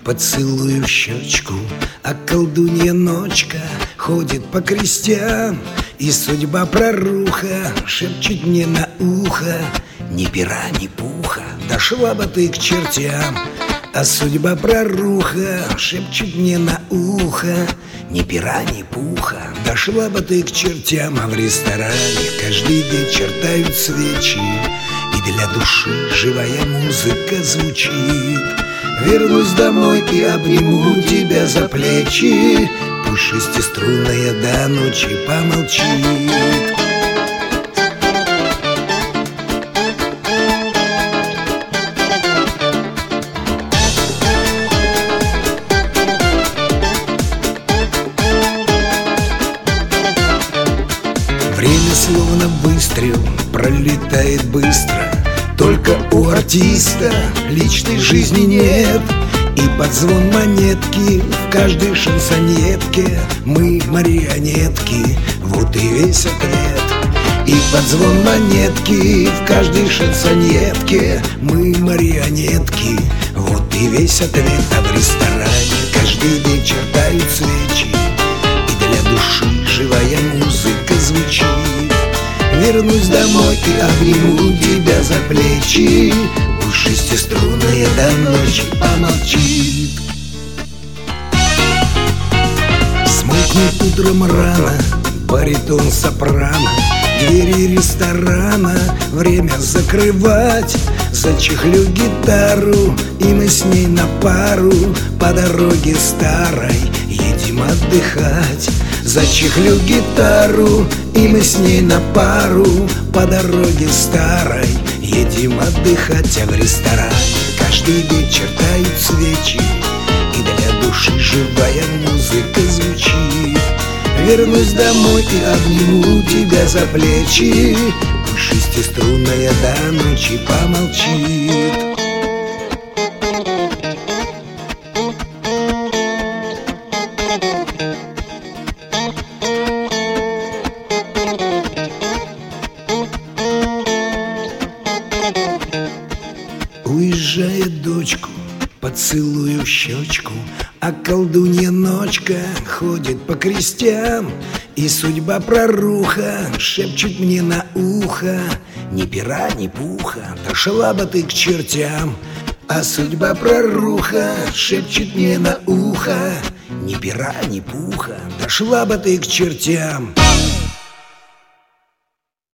поцелую в щечку, а колдунья ночка ходит по крестям, и судьба проруха шепчет мне на ухо: ни пера, ни пуха, дошла бы ты к чертям. А судьба проруха шепчет мне на ухо: ни пера, ни пуха, дошла бы ты к чертям. А в ресторане каждый вечер тают свечи, и для души живая музыка звучит. Вернусь домой и обниму тебя за плечи, пусть шестиструнная до ночи помолчит. Время словно выстрел пролетает быстро, только у артиста личной жизни нет. И под звон монетки в каждой шансонетке мы марионетки, вот и весь ответ. И под звон монетки в каждой шансонетке мы марионетки, вот и весь ответ. А в ресторане каждый вечер тают свечи, и для души живая музыка звучит. Вернусь домой и обниму тебя за плечи, пусть шестиструнная до ночи помолчит. Смолкнет утром рано баритон сопрано, двери ресторана время закрывать. Зачехлю гитару, и мы с ней на пару по дороге старой едем отдыхать. Зачехлю гитару, и мы с ней на пару по дороге старой едем отдыхать. А в ресторане каждый вечер тают свечи, и для души живая музыка звучит. Вернусь домой и обниму тебя за плечи, пусть шестиструнная до ночи помолчит. Уезжает дочку, поцелую в щечку, а колдунья ночка ходит по крестям. И судьба проруха шепчет мне на ухо: ни пера, ни пуха, дошла бы ты к чертям. А судьба проруха шепчет мне на ухо: ни пера, ни пуха, дошла бы ты к чертям.